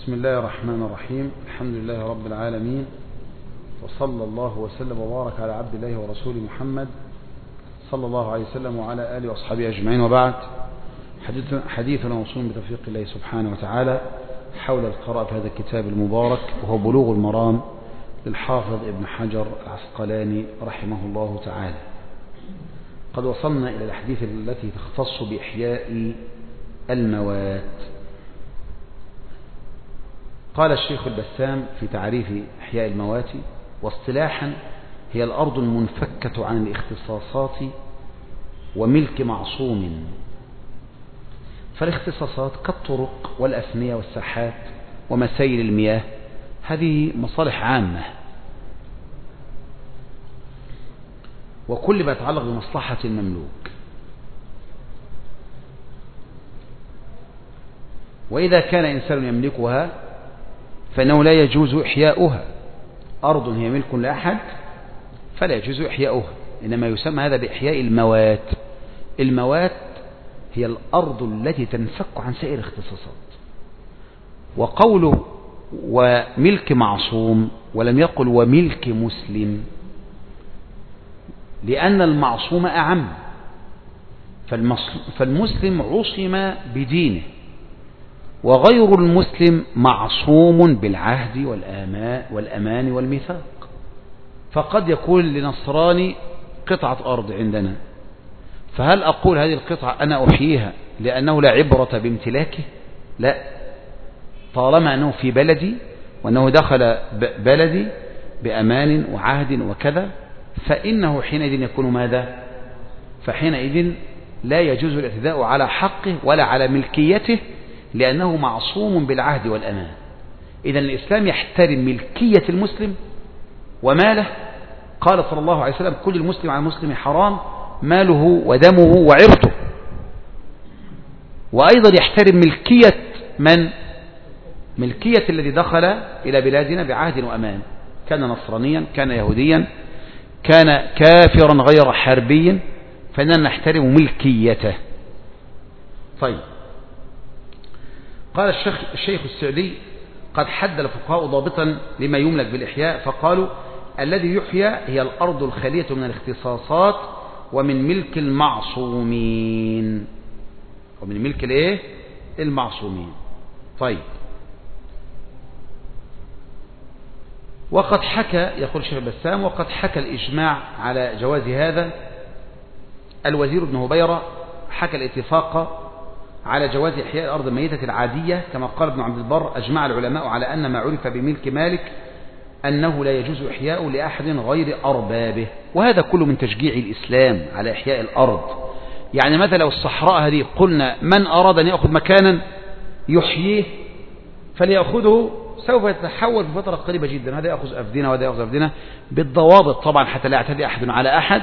بسم الله الرحمن الرحيم. الحمد لله رب العالمين، وصلى الله وسلم وبارك على عبد الله ورسوله محمد صلى الله عليه وسلم وعلى آله وأصحابه أجمعين، وبعد. حديثنا موصول بتوفيق الله سبحانه وتعالى حول القراءة في هذا الكتاب المبارك، وهو بلوغ المرام للحافظ ابن حجر العسقلاني رحمه الله تعالى. قد وصلنا إلى الأحاديث التي تختص بإحياء الموات. قال الشيخ البسام في تعريف إحياء الموات: واصطلاحا هي الأرض المنفكة عن الاختصاصات وملك معصوم. فالاختصاصات كالطرق والأفنية والساحات ومسائل المياه، هذه مصالح عامة، وكل ما يتعلق بمصلحة المملوك. وإذا كان إنسان يملكها فإنه لا يجوز إحياؤها. أرض هي ملك لأحد فلا يجوز إحياؤها، إنما يسمى هذا بإحياء الموات. الموات هي الأرض التي تنفك عن سائر الاختصاصات. وقوله وملك معصوم ولم يقل وملك مسلم، لأن المعصوم أعم. فالمسلم عصم بدينه، وغير المسلم معصوم بالعهد والأمان والميثاق. فقد يكون لنصراني قطعة أرض عندنا، فهل أقول هذه القطعة أنا أحييها لأنه لا عبرة بامتلاكه؟ لا، طالما أنه في بلدي وأنه دخل بلدي بأمان وعهد وكذا، فإنه حينئذ يكون ماذا؟ فحينئذ لا يجوز الاعتداء على حقه ولا على ملكيته، لأنه معصوم بالعهد والأمان. إذن الإسلام يحترم ملكية المسلم وماله. قال صلى الله عليه وسلم: كل المسلم على المسلم حرام، ماله ودمه وعرضه. وأيضا يحترم ملكية من؟ ملكية الذي دخل إلى بلادنا بعهد وأمان، كان نصرانيا، كان يهوديا، كان كافرا غير حربي، فإننا نحترم ملكيته. طيب، قال الشيخ السعدي: قد حد الفقهاء ضابطا لما يملك بالإحياء، فقالوا: الذي يحيى هي الأرض الخالية من الاختصاصات ومن ملك المعصومين. ومن ملك الايه؟ المعصومين. طيب، وقد حكى، يقول الشيخ البسام، وقد حكى الإجماع على جواز هذا. الوزير ابن هبيرة حكى الاتفاق على جواز إحياء الأرض الميتة العادية، كما قال ابن عبد البر: أجمع العلماء على أن ما عرف بملك مالك أنه لا يجوز إحياء لأحد غير أربابه. وهذا كله من تشجيع الإسلام على إحياء الأرض. يعني مثلا لو الصحراء هذه قلنا من أراد أن يأخذ مكانا يحييه فليأخذه، سوف يتحول في فترة قريبة جدا، هذا يأخذ أفدنة وهذا يأخذ أفدنة، بالضوابط طبعا، حتى لا يعتدي أحد على أحد،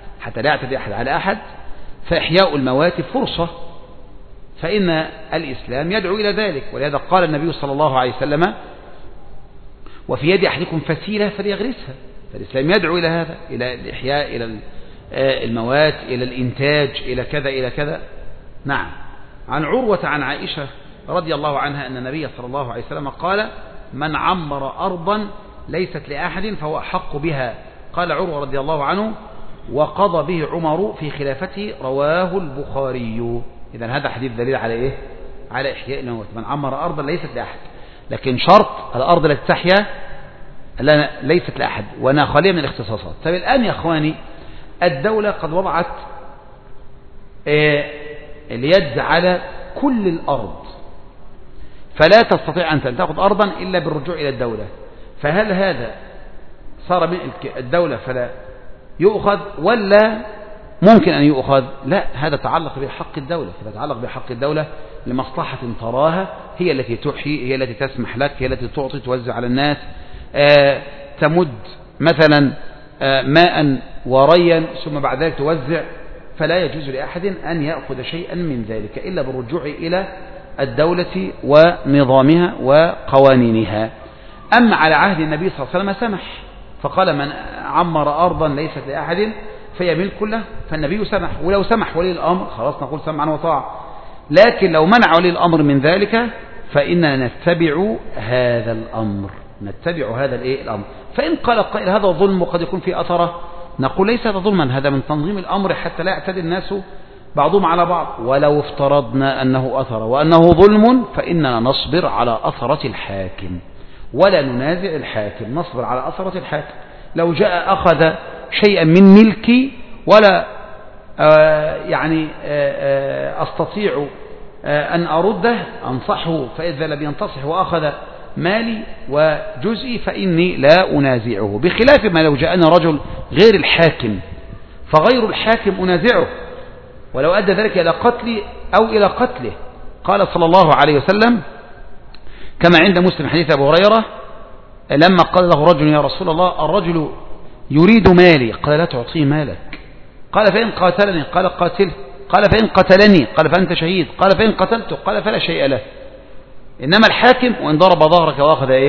فإحياء الموات فرصة، فإن الإسلام يدعو إلى ذلك. ولهذا قال النبي صلى الله عليه وسلم: وفي يد أحدكم فسيلة فليغرسها. فالإسلام يدعو إلى هذا، إلى الإحياء، إلى الموات، إلى الإنتاج، إلى كذا إلى كذا. نعم. عن عروة عن عائشة رضي الله عنها أن النبي صلى الله عليه وسلم قال: من عمر أرضا ليست لأحد فهو أحق بها. قال عروة رضي الله عنه: وقضى به عمر في خلافته، رواه البخاري. إذن هذا حديث دليل على إيه؟ على إحياء الموت. من عمر أرضا ليست لأحد، لكن شرط الأرض التي تحيا ليست لأحد وأنا خالية من الاختصاصات. طيب الآن يا أخواني، الدولة قد وضعت اليد على كل الأرض، فلا تستطيع أن تأخذ أرضا إلا بالرجوع إلى الدولة. فهل هذا صار من الدولة فلا يؤخذ، ولا ممكن أن يؤخذ؟ لا، هذا تعلق بحق الدولة. يتعلق بحق الدولة لمصلحة تراها، هي التي تحيي، هي التي تسمح لك، هي التي تعطي، توزع على الناس، تمد مثلا ماء وريا ثم بعد ذلك توزع. فلا يجوز لأحد أن يأخذ شيئا من ذلك إلا بالرجوع إلى الدولة ونظامها وقوانينها. أما على عهد النبي صلى الله عليه وسلم سمح، فقال: من عمر أرضا ليست لأحد فهي ملك له. فالنبي سمح، ولو سمح ولي الأمر خلاص نقول سمعا وطاعة. لكن لو منع ولي الأمر من ذلك فإننا نتبع هذا الأمر، نتبع هذا الأمر. فإن قال قائل هذا ظلم وقد يكون في أثره، نقول ليس هذا ظلما، هذا من تنظيم الأمر حتى لا يعتدي الناس بعضهم على بعض. ولو افترضنا أنه أثر وأنه ظلم فإننا نصبر على أثرة الحاكم ولا ننازع الحاكم، نصبر على أثرة الحاكم. لو جاء أخذ شيئا من ملكي ولا أستطيع أن أرده أنصحه، فإذا لم ينتصح وأخذ مالي وجزئي فإني لا أنازعه، بخلاف ما لو جاءنا رجل غير الحاكم فغير الحاكم أنازعه، ولو أدى ذلك إلى قتلي أو إلى قتله. قال صلى الله عليه وسلم كما عند مسلم حديث أبو هريرة لما قال له رجل يا رسول الله الرجل يريد مالي، قال لا تعطيه مالك، قال فإن قاتلني، قال قاتله، قال فإن قتلني، قال فأنت شهيد، قال فإن قتلته، قال فلا شيء له. إنما الحاكم وإن ضرب ظهرك وأخذ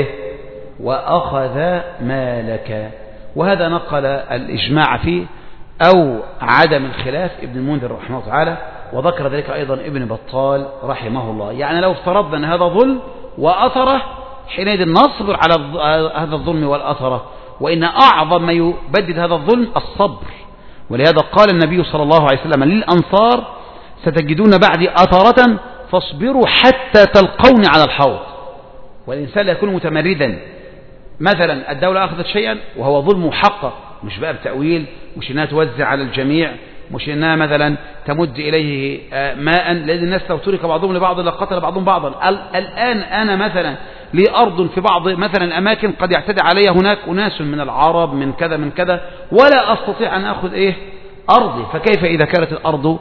وأخذ مالك. وهذا نقل الإجماع فيه أو عدم الخلاف ابن المنذر رحمه الله تعالى، وذكر ذلك أيضا ابن بطال رحمه الله. يعني لو افترضنا أن هذا ظلم وأثره حينئذ نصبر على هذا الظلم والأثره، وإن أعظم ما يبدد هذا الظلم الصبر. ولهذا قال النبي صلى الله عليه وسلم للأنصار ستجدون بعدي أثرة فاصبروا حتى تلقوني على الحوض. والإنسان لا يكون متمردا، مثلا الدولة أخذت شيئا وهو ظلم محقق، مش بقى بتأويل، مش إنها توزع على الجميع، مش إنها مثلا تمد إليه ماء، لأن الناس لو ترك بعضهم لبعض لقتل بعضهم بعضا. الآن أنا مثلا لي أرض في بعض مثلا الأماكن قد يعتدي علي هناك أناس من العرب من كذا من كذا، ولا أستطيع أن أخذ أرضي، فكيف إذا كانت الأرض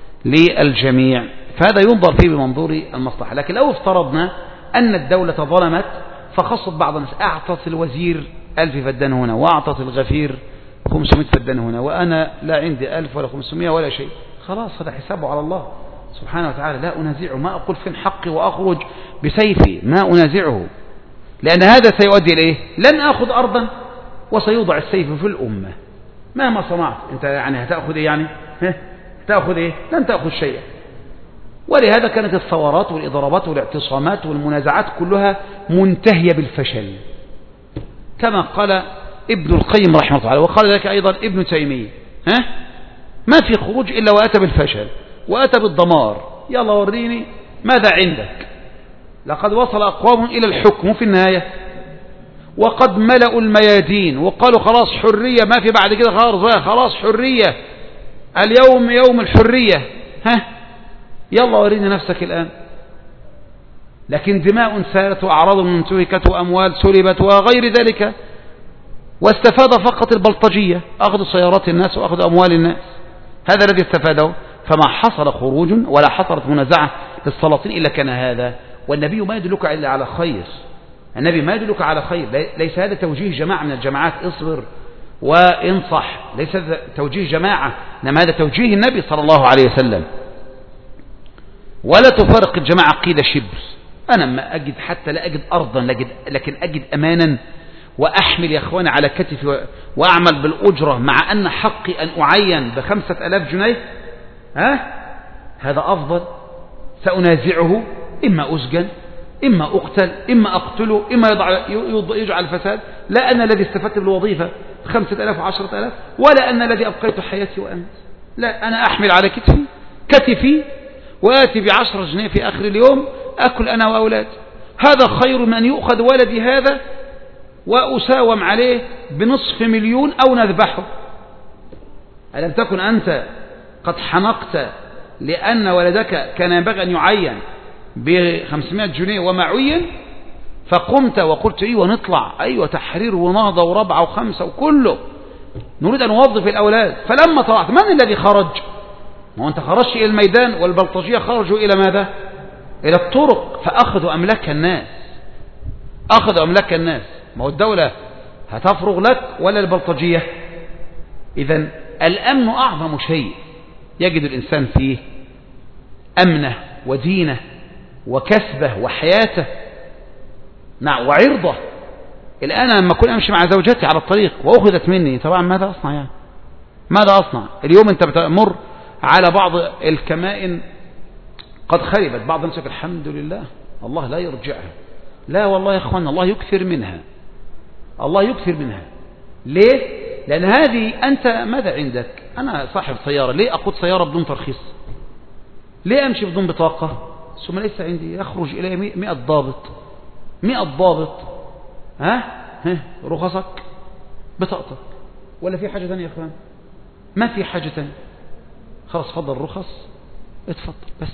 للجميع؟ فهذا ينظر فيه بمنظور المصلحة. لكن لو افترضنا أن الدولة ظلمت فخصت بعض الناس، أعطت الوزير 1000 فدان هنا وأعطت الغفير 500 فدان هنا، وأنا لا عندي 1000 ولا 500 ولا شيء، خلاص هذا حسابه على الله سبحانه وتعالى، لا أنازعه، ما أقول فين حقي وأخرج بسيفي، ما أنازعه، لأن هذا سيؤدي إليه لن أخذ أرضا وسيوضع السيف في الأمة مهما صنعت. أنت هتأخذ تأخذ لن تأخذ شيئا. ولهذا كانت الثورات والإضرابات والاعتصامات والمنازعات كلها منتهية بالفشل، كما قال ابن القيم رحمه الله تعالى، وقال ذلك أيضا ابن تيمية، ما في خروج إلا وأتى بالفشل وأتى بالدمار. يلا وريني ماذا عندك. لقد وصل أقوام إلى الحكم في النهاية وقد ملأوا الميادين وقالوا خلاص حرية، ما في بعد كده خلاص حرية، اليوم يوم الحرية، يلا وريني نفسك الآن. لكن دماء سالت وأعراض منتهكت وأموال سلبت وغير ذلك، واستفاد فقط البلطجية، أخذوا سيارات الناس وأخذوا أموال الناس، هذا الذي استفاده. فما حصل خروج ولا حصلت منازعة للسلاطين إلا كان هذا. والنبي ما يدلك إلا على خير، النبي ما يدلك على خير، ليس هذا توجيه جماعة من الجماعات اصبر وانصح، ليس هذا توجيه جماعة، إنما هذا توجيه النبي صلى الله عليه وسلم. ولا تفرق الجماعة قيل شبر، أنا ما أجد حتى لا أجد أرضا لكن أجد أمانا وأحمل يا أخواني على كتفي وأعمل بالأجرة مع أن حقي أن أعين ب5000 جنيه، هذا أفضل. سأنازعه، إما أسجن إما أقتل إما أقتله إما يجعل الفساد، لا أنا الذي استفدت بالوظيفة 5000 و10,000 ولا أنا الذي أبقيت حياتي وأنت، لا أنا أحمل على كتفي وآتي ب10 جنيه في آخر اليوم أكل أنا وأولاد. هذا خير من أن يؤخذ ولدي هذا وأساوم عليه ب500,000 أو نذبحه. ألم تكن أنت قد حنقت لأن ولدك كان ينبغي أن يعين ب500 جنيه وما عين، فقمت وقلت أيوة نطلع، أيوة تحرير ونهضة وربعة وخمسة وكله، نريد أن نوظف الأولاد. فلما طلعت من الذي خرج؟ ما أنت خرجت إلى الميدان، والبلطجية خرجوا إلى ماذا؟ إلى الطرق، فأخذوا أملاك الناس، أخذوا أملاك الناس. ما هو الدولة هتفرغ لك ولا البلطجية؟ إذن الأمن أعظم شيء يجد الإنسان فيه أمنه ودينه وكسبه وحياته، نعم، وعرضه. الآن لما كنت أمشي مع زوجتي على الطريق وأخذت مني، طبعا ماذا أصنع؟ ماذا أصنع؟ اليوم أنت بتمر على بعض الكمائن قد خربت، بعض الناس الحمد لله الله لا يرجعها. لا والله يا اخوان، الله يكثر منها، الله يكثر منها. ليه؟ لأن هذه أنت ماذا عندك؟ أنا صاحب سيارة، ليه أقود سيارة بدون ترخيص؟ ليه أمشي بدون بطاقة؟ ثم ليس عندي يخرج إلي 100 ضابط، 100 ضابط. ها رخصك، بطاقتك، ولا في حاجة ثانية يا أخوان؟ ما في حاجة ثانية. خلاص فضل الرخص، اتفضل بس.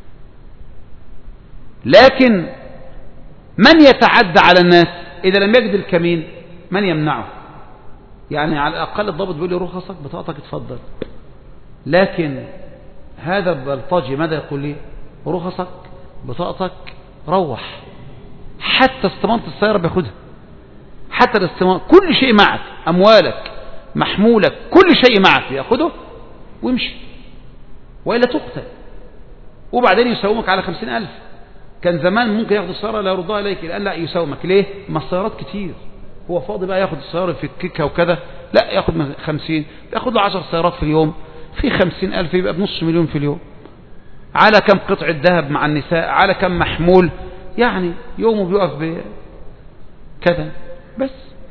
لكن من يتعدى على الناس إذا لم يجد الكمين؟ من يمنعه؟ يعني على الأقل الضابط بيقول لي رخصك، بطاقتك، اتفضل. لكن هذا البلطجي ماذا يقول لي؟ رخصك، بطاقتك، روح. حتى استمارة السيارة بياخدها، حتى الاستمارة، كل شيء معك، أموالك، محمولك، كل شيء معك يأخده ويمشي، وإلا تقتل. وبعدين يساومك على 50,000. كان زمان ممكن ياخد السيارة لا يردها إليك، الآن لا يساومك. ليه؟ ما السيارات كتير، هو فاضي بقى ياخد السيارة في الكيكة وكذا؟ لا، ياخد 50، ياخد له 10 سيارات في اليوم، في 50,000 يبقى بنص مليون في اليوم، على كم قطعة ذهب مع النساء، على كم محمول، يعني يومه بيقف بكذا بس.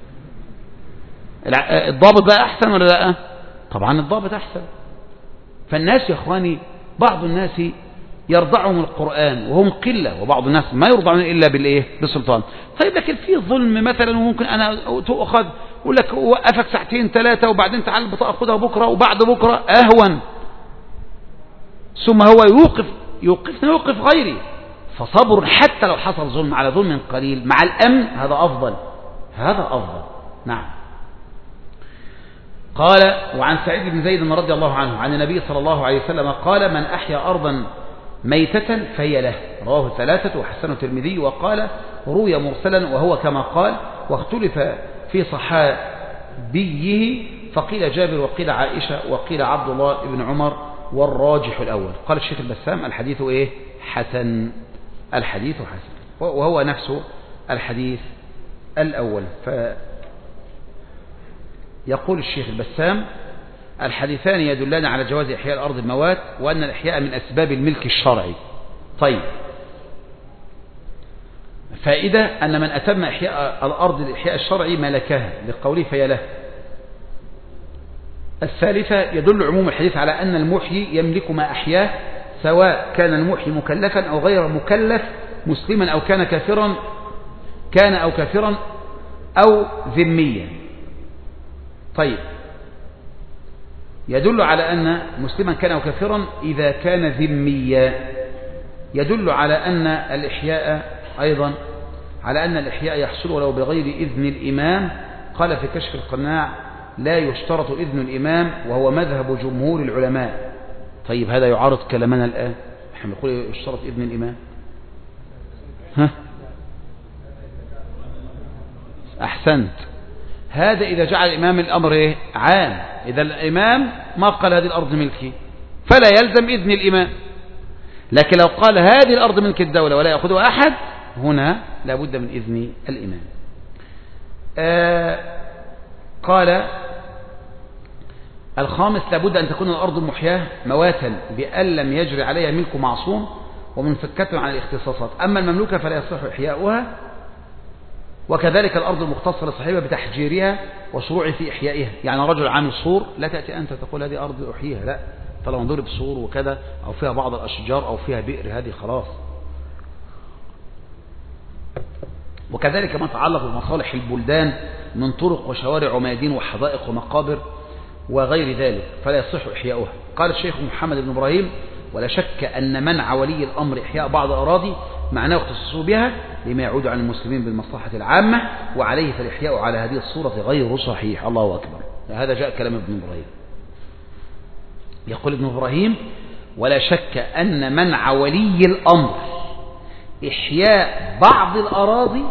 الضابط بقى أحسن ولا لا؟ طبعا الضابط أحسن. فالناس يا أخواني، بعض الناس يرضعهم القرآن وهم قلة، وبعض الناس ما يرضعون إلا بالإيه؟ بالسلطان. طيب لكن في ظلم مثلا، وممكن أنا تؤخذ يقول لك وقفك ساعتين 3 وبعدين تعال البطاقة خدها بكرة وبعد بكرة أهون، ثم هو يوقف غيري. فصبر حتى لو حصل ظلم على ظلم قليل مع الأمن، هذا أفضل، هذا أفضل. نعم. قال: وعن سعيد بن زيد رضي الله عنه عن النبي صلى الله عليه وسلم قال: من أحيا أرضا ميتة فهي له. رواه 3 وحسنه الترمذي. وقال: روي مرسلا وهو كما قال، واختلف في صحابيه، فقيل جابر وقيل عائشة وقيل عبد الله بن عمر، والراجح الأول. قال الشيخ البسام: الحديث إيه؟ حسن. الحديث حسن، وهو نفسه الحديث الأول. يقول الشيخ البسام: الحديثان يدلان على جواز إحياء الأرض الموات، وأن الإحياء من أسباب الملك الشرعي. طيب، فائدة أن من أتم إحياء الأرض الإحياء الشرعي ملكها، لقوله فهي له. الثالثة يدل عموم الحديث على أن المحيي يملك ما أحياه، سواء كان المحيي مكلفا أو غير مكلف، مسلما أو كان كافرا أو ذميا. طيب، يدل على أن مسلما كان أو كافرا إذا كان ذميا. يدل على أن الإحياء أيضا على أن الإحياء يحصل ولو بغير إذن الإمام. قال في كشف القناع: لا يشترط إذن الإمام، وهو مذهب جمهور العلماء. طيب، هذا يعارض كلامنا الآن، نحن نقول يشترط إذن الإمام. أحسنت. هذا إذا جعل الإمام الأمر إيه؟ عام. إذا الإمام ما قال هذه الأرض ملكي فلا يلزم إذن الإمام، لكن لو قال هذه الأرض ملك الدولة ولا يأخذها أحد، هنا لا بد من إذن الإمام. قال الخامس: لابد أن تكون الأرض المحياة مواتا بأن لم يجري عليها ملك معصوم ومنفكة عن الاختصاصات. أما المملوكة فلا يصح إحياؤها، وكذلك الأرض المختصة لصاحبها بتحجيرها وشروع في إحيائها. يعني رجل عامل سور، لا تأتي أنت تقول هذه أرض أحييها، لا، فلو نضرب سور وكذا أو فيها بعض الأشجار أو فيها بئر، هذه خلاص. وكذلك ما يتعلق بمصالح البلدان من طرق وشوارع وميادين وحدائق ومقابر وغير ذلك، فلا يصح إحياؤها. قال الشيخ محمد بن إبراهيم: ولا شك أن منع ولي الأمر إحياء بعض الأراضي معناه اختصاصه بها لما يعود عن المسلمين بالمصلحة العامة، وعليه فالإحياء على هذه الصورة غير صحيح. الله أكبر. هذا جاء كلام ابن إبراهيم. يقول ابن إبراهيم: ولا شك أن منع ولي الأمر إحياء بعض الأراضي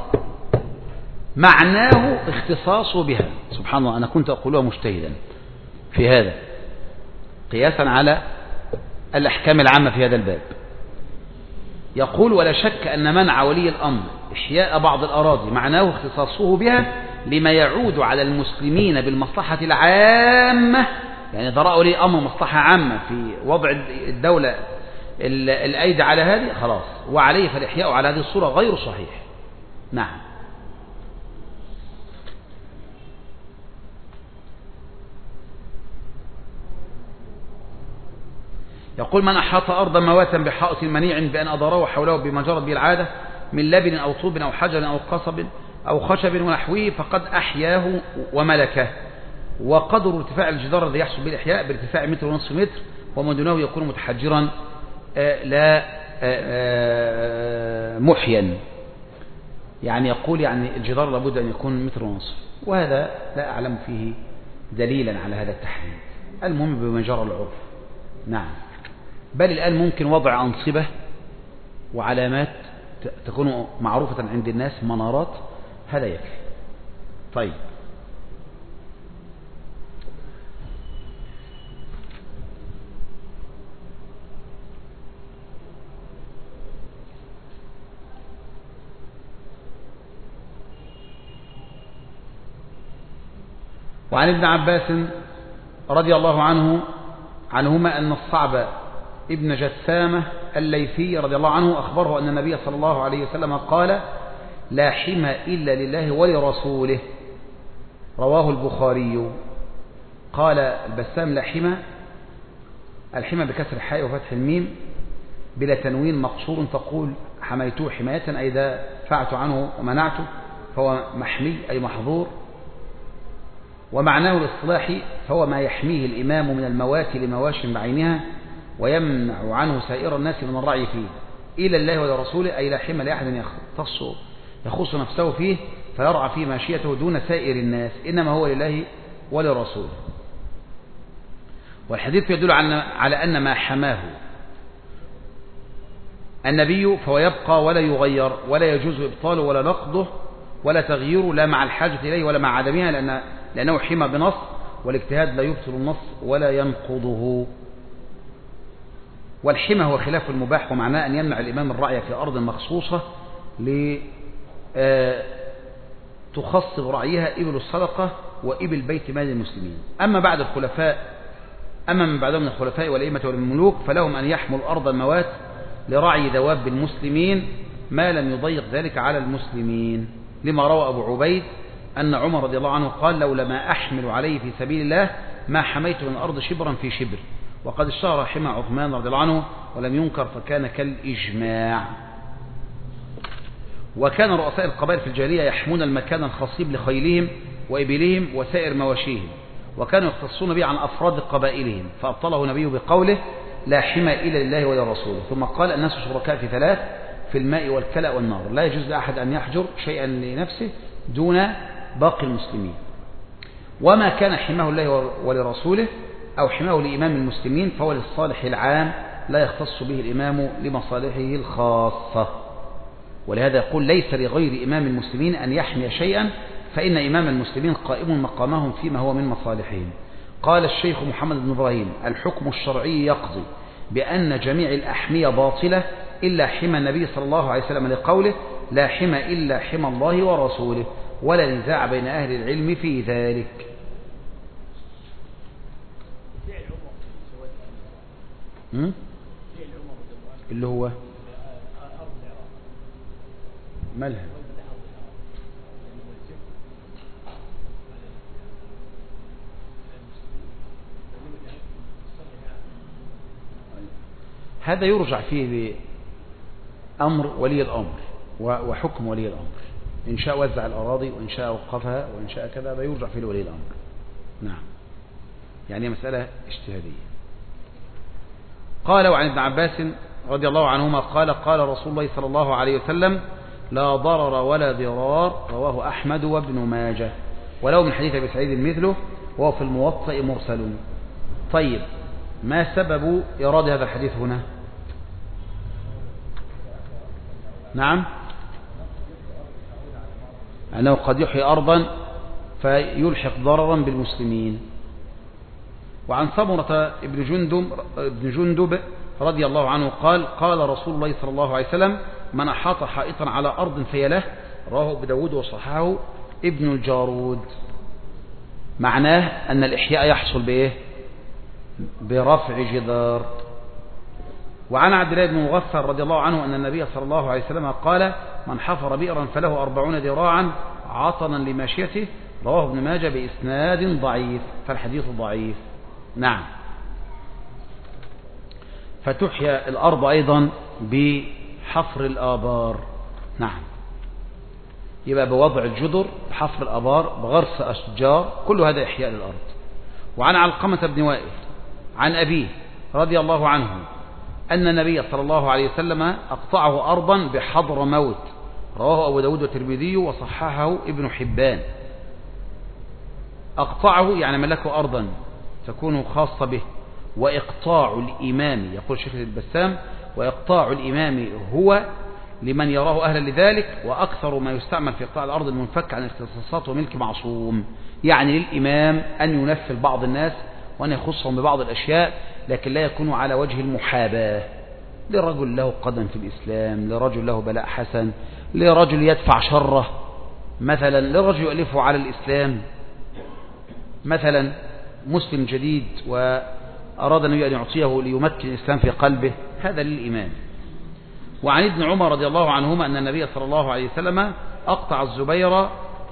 معناه اختصاصه بها. سبحان الله، أنا كنت أقولها مجتهدا في هذا قياسا على الأحكام العامة في هذا الباب. يقول: ولا شك أن منع ولي الأمر إحياء بعض الأراضي معناه اختصاصه بها لما يعود على المسلمين بالمصلحة العامة. يعني ضراء ولي أمر مصلحة عامة في وضع الدولة الأيدي على هذه خلاص، وعليه فالإحياء على هذه الصورة غير صحيح. نعم. يقول من أحاط أرضا مواتا بحائط منيع بأن أضره حوله بما جرت به العادة من لبن أو طوب أو حجر أو قصب أو خشب ونحوه فقد أحياه وملكه. وقدر ارتفاع الجدار الذي يحصل به الإحياء بارتفاع 1.5 متر، وما دونه يكون متحجرا لا محيا. يعني يقول يعني الجدار لابد أن يكون 1.5 متر، وهذا لا أعلم فيه دليلا على هذا التحريم. المهم بما جرى العرف. نعم. بل الآن ممكن وضع أنصبة وعلامات تكون معروفة عند الناس، منارات، هذا يكفي. طيب. وعن ابن عباس رضي الله عنهما أن الصعب ابن جثامة الليثي رضي الله عنه أخبره أن النبي صلى الله عليه وسلم قال لا حمى إلا لله ولرسوله، رواه البخاري. قال البسام لا حمى، الحمى بكسر الحاء وفتح الميم بلا تنوين مقصور، تقول حميته حماية أي إذا فعت عنه ومنعته فهو محمي أي محظور. ومعناه الاصطلاحي فهو ما يحميه الإمام من الموات لمواش بعينها ويمنع عنه سائر الناس من الرعي فيه، إلى الله ولرسوله أي لا حمى لأحد يخص نفسه فيه فيرعى فيه ماشيته دون سائر الناس، إنما هو لله ولرسوله. والحديث يدل على أن ما حماه النبي فهو يبقى ولا يغير، ولا يجوز إبطاله ولا نقضه ولا تغييره، لا مع الحاجة إليه ولا مع عدمها، لأنه حمى بنص، والاجتهاد لا يبطل النص ولا ينقضه. والحمى هو خلاف المباح، ومعناه أن يمنع الإمام الرعي في أرض مخصوصة تخص رعيها إبل الصدقة وإبل بيت مال المسلمين. أما من بعدهم من الخلفاء والأئمة والملوك فلهم أن يحموا الأرض الموات لرعي دواب المسلمين ما لم يضيق ذلك على المسلمين، لما روى أبو عبيد أن عمر رضي الله عنه قال لولا ما أحمل عليه في سبيل الله ما حميت من الأرض شبرا في شبر. وقد اشتهر حمى عثمان رضي الله عنه ولم ينكر فكان كالإجماع. وكان رؤساء القبائل في الجاهلية يحمون المكان الخصيب لخيلهم وإبلهم وسائر مواشيهم، وكانوا يختصون به عن أفراد قبائلهم، فأبطله نبيه بقوله لا حمى إلا لله ولرسوله. ثم قال الناس شركاء في ثلاث: في الماء والكلأ والنار، لا يجوز لأحد أن يحجر شيئا لنفسه دون باقي المسلمين. وما كان حماه الله ولرسوله أو حماه لإمام المسلمين فهو للصالح العام لا يختص به الإمام لمصالحه الخاصة. ولهذا يقول ليس لغير إمام المسلمين أن يحمي شيئا، فإن إمام المسلمين قائم مقامهم فيما هو من مصالحهم. قال الشيخ محمد بن إبراهيم الحكم الشرعي يقضي بأن جميع الأحمية باطلة إلا حمى النبي صلى الله عليه وسلم لقوله لا حمى إلا حمى الله ورسوله، ولا نزاع بين أهل العلم في ذلك. اللي هو مالها هذا يرجع فيه بأمر ولي الأمر وحكم ولي الأمر، إن شاء وزع الأراضي وإن شاء وقفها وإن شاء كذا، هذا يرجع فيه لولي الأمر. نعم، يعني مسألة اجتهادية. قال وعن ابن عباس رضي الله عنهما قال قال رسول الله صلى الله عليه وسلم لا ضرر ولا ضرار، رواه أحمد وابن ماجه، ولو من حديث أبي سعيد مثله وهو في الموطأ مرسل. طيب، ما سبب إيراد هذا الحديث هنا؟ نعم، أنه قد يحيي أرضا فيلحق ضررا بالمسلمين. وعن سمرة ابن جندب رضي الله عنه قال قال رسول الله صلى الله عليه وسلم من أحاط حائطا على أرض فهي له، رواه ابو داود وصححه ابن الجارود. معناه أن الإحياء يحصل بإيه؟ برفع جدار. وعن عبد الله بن مغفر رضي الله عنه أن النبي صلى الله عليه وسلم قال: من حفر بئرا فله 40 ذراعا عطنا لماشيته، رواه ابن ماجه بإسناد ضعيف، فالحديث ضعيف. نعم. فتحيا الأرض أيضا بحفر الآبار. نعم. يبقى بوضع الجدر، بحفر الآبار، بغرس أشجار، كل هذا إحياء للأرض. وعن علقمة بن وائل عن أبيه رضي الله عنه أن النبي صلى الله عليه وسلم أقطعه أرضا بحضر موت، رواه أبو داود والترمذي وصححه ابن حبان. أقطعه يعني ملكه أرضا تكون خاصة به. وإقطاع الإمام، يقول الشيخ البسام: وإقطاع الإمام هو لمن يراه أهلا لذلك، وأكثر ما يستعمل في إقطاع الأرض المنفك عن اختصاصات وملك معصوم. يعني للإمام أن ينفل بعض الناس وأن يخصهم ببعض الأشياء، لكن لا يكون على وجه المحاباة. لرجل له قدم في الإسلام، لرجل له بلاء حسن، لرجل يدفع شره مثلا، لرجل يؤلفه على الإسلام مثلا، مسلم جديد وأراد أن يعطيه ليمكن الإسلام في قلبه، هذا للإمام. وعن ابن عمر رضي الله عنهما أن النبي صلى الله عليه وسلم أقطع الزبير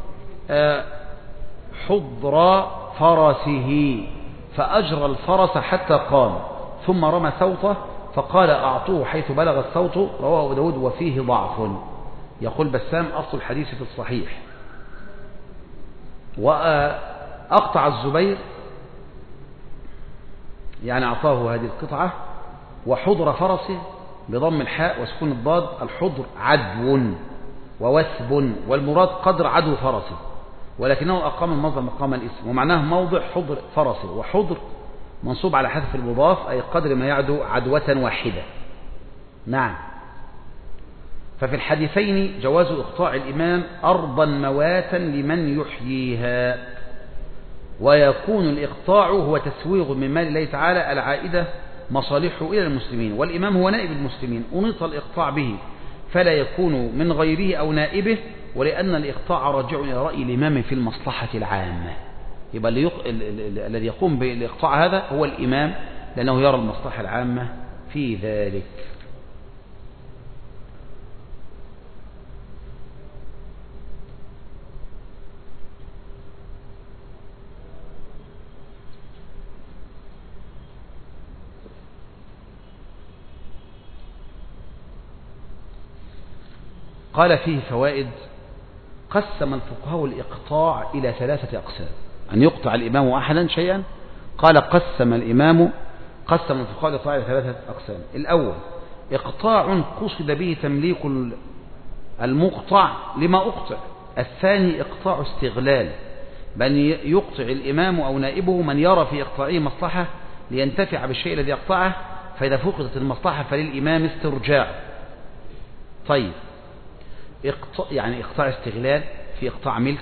حضر فرسه فأجرى الفرس حتى قام، ثم رمى سوطه فقال: أعطوه حيث بلغ الصوت، رواه أبو داود وفيه ضعف. يقول بسام: أصل الحديث في الصحيح. وأقطع الزبير يعني أعطاه هذه القطعة. وحضر فرسه بضم الحاء وسكون الضاد، الحضر عدو ووثب، والمراد قدر عدو فرسه، ولكنه أقام المصدر مقام الاسم، ومعناه موضع حضر فرسه. وحضر منصوب على حذف المضاف، أي قدر ما يعدو عدوة واحدة. نعم. ففي الحديثين جواز إقطاع الإمام أرضا مواتا لمن يحييها، ويكون الإقطاع هو تسويغ من مال الله تعالى العائدة مصالحه إلى المسلمين، والإمام هو نائب المسلمين، أنيط الإقطاع به فلا يكون من غيره أو نائبه، ولأن الإقطاع راجع إلى رأي الإمام في المصلحة العامة. يبقى الذي يقوم بالإقطاع هذا هو الإمام، لأنه يرى المصلحة العامة في ذلك. قال فيه فوائد. قسم الفقهاء الإقطاع إلى 3 أقسام. أن يقطع الإمام أحدا شيئا، قال قسم الفقهاء الإقطاع إلى 3 أقسام. الأول: إقطاع قصد به تمليك المقطع لما أقطع. الثاني: إقطاع استغلال، بأن يقطع الإمام أو نائبه من يرى في إقطاعه مصلحة لينتفع بالشيء الذي يقطعه، فإذا فقدت المصلحة فللإمام استرجاع. طيب، يعني إقطاع استغلال، في إقطاع ملك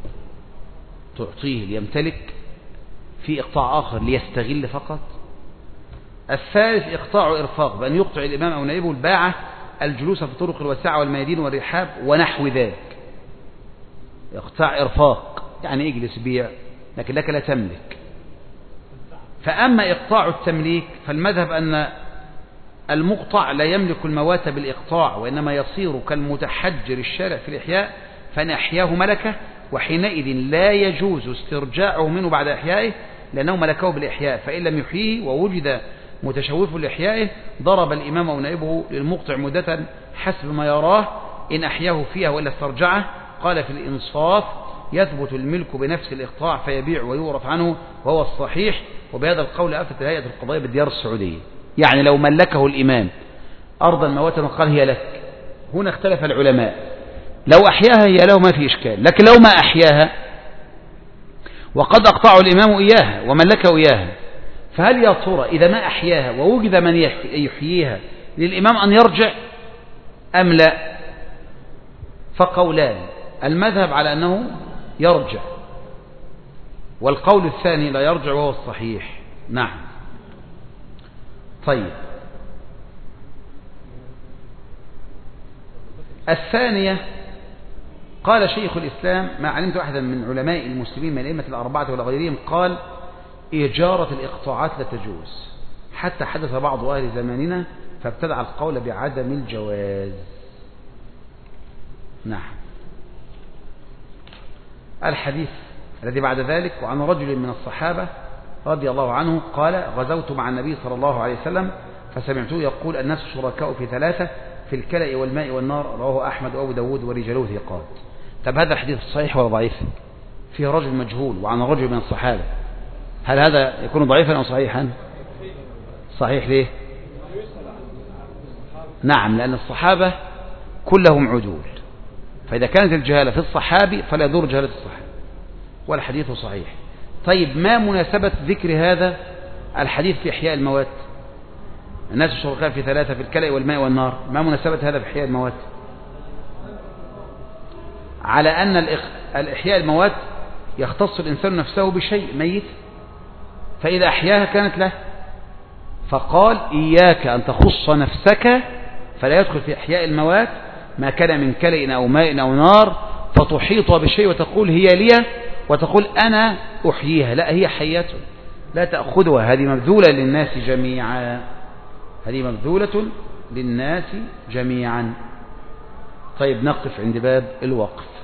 تعطيه ليمتلك، في إقطاع آخر ليستغل فقط. الثالث: إقطاع إرفاق، بأن يقطع الإمام أو نائبه الباعة الجلوس في الطرق الواسعة والميادين والرحاب ونحو ذلك. إقطاع إرفاق يعني اجلس بيع لكن لك لا تملك. فأما إقطاع التمليك فالمذهب أن المقطع لا يملك الموات بالإقطاع، وإنما يصير كالمتحجر الشارع في الإحياء، فإن أحياه ملكه، وحينئذ لا يجوز استرجاعه منه بعد إحيائه، لأنه ملكه بالإحياء. فإن لم يحييه ووجد متشوف لإحيائه ضرب الإمام أو نائبه للمقطع مدة حسب ما يراه، إن أحياه فيها وإلا استرجعه. قال في الإنصاف: يثبت الملك بنفس الإقطاع فيبيع ويورث عنه، وهو الصحيح. وبهذا القول أفتت هيئة القضاء بالديار السعودية. يعني لو ملكه الإمام أرضا مواتا وقال هي لك، هنا اختلف العلماء، لو أحياها هي له ما في إشكال، لكن لو ما أحياها وقد أقطعه الإمام إياها وملكه إياها، فهل يا ترى إذا ما أحياها ووجد من يحييها للإمام أن يرجع أم لا؟ فقولان: المذهب على أنه يرجع، والقول الثاني لا يرجع وهو الصحيح. نعم. طيب، الثانية: قال شيخ الإسلام: ما علمت أحدا من علماء المسلمين من الأئمة الأربعة ولا غيرهم قال إجارة الإقطاعات لا تجوز، حتى حدث بعض أهل زماننا فابتدع القول بعدم الجواز. نعم. الحديث الذي بعد ذلك: وعن رجل من الصحابة رضي الله عنه قال: غزوت مع النبي صلى الله عليه وسلم فسمعته يقول: الناس شركاء في ثلاثة، في الكلأ والماء والنار. رواه أحمد وأبو داود ورجاله ثقات. طب هذا الحديث صحيح ولا ضعيف؟ فيه رجل مجهول وعن رجل من الصحابة، هل هذا يكون ضعيفا أو صحيحا؟ صحيح. ليه؟ نعم، لأن الصحابة كلهم عدول، فإذا كانت الجهالة في الصحابي فلا يضر جهالة الصحابي، والحديث صحيح. طيب ما مناسبة ذكر هذا الحديث في إحياء الموات؟ الناس شركاء في ثلاثة، في الكلأ والماء والنار. ما مناسبة هذا بإحياء الموات؟ على أن الإحياء الموات يختص الإنسان نفسه بشيء ميت، فإذا أحياها كانت له، فقال: إياك أن تخص نفسك، فلا يدخل في إحياء الموات ما كان من كلأ أو ماء أو نار، فتحيط بشيء وتقول هي لي، وتقول أنا أحييها. لا، هي حية لا تأخذها، هذه مبذولة للناس جميعا، هذه مبذولة للناس جميعا. طيب نقف عند باب الوقف.